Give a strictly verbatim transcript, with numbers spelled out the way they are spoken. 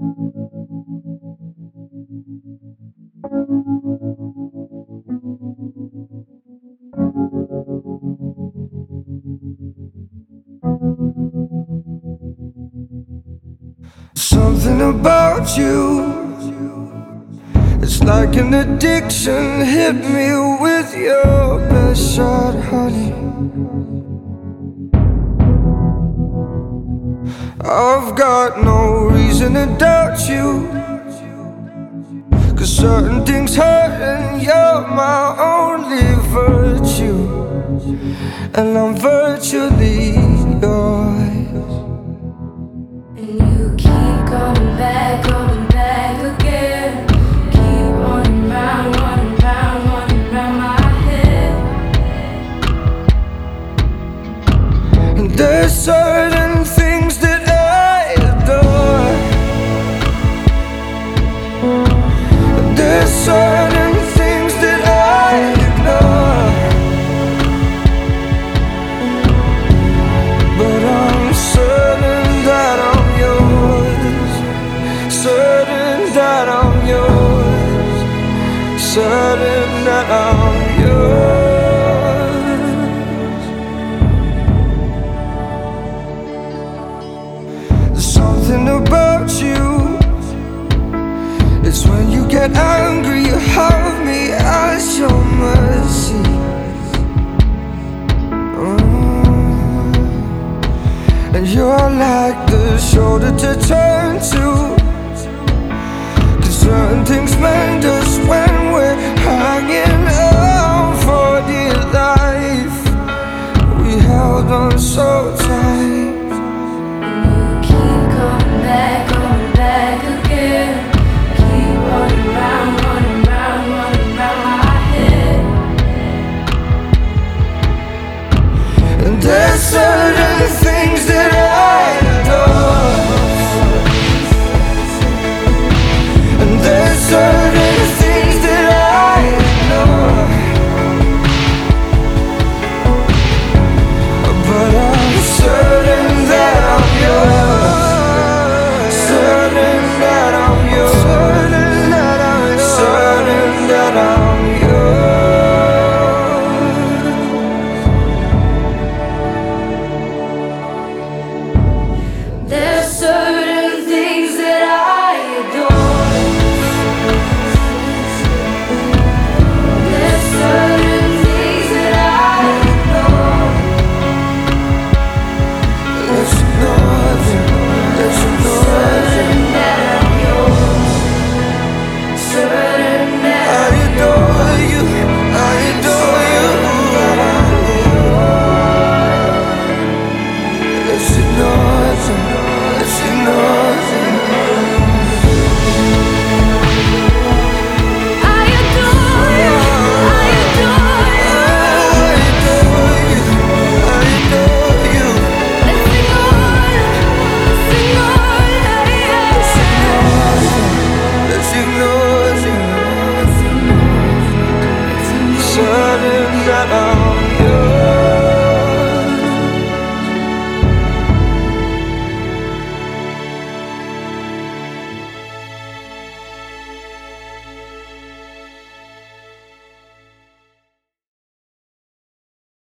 Something about you, it's like an addiction. Hit me with your best shot, honey. I've got no reason to doubt you, 'cause certain things hurt and you're my only virtue, and I'm virtually yours. And you keep coming back, coming back again. Keep running round, running round, running round my head. And there's certain things that I adore. And there's certain things that I ignore. But I'm certain that I'm yours. Certain that I'm yours. Certain that I'm yours. There's something about you, it's when you get angry, you have me at your mercy. Mm. And you're like the shoulder to turn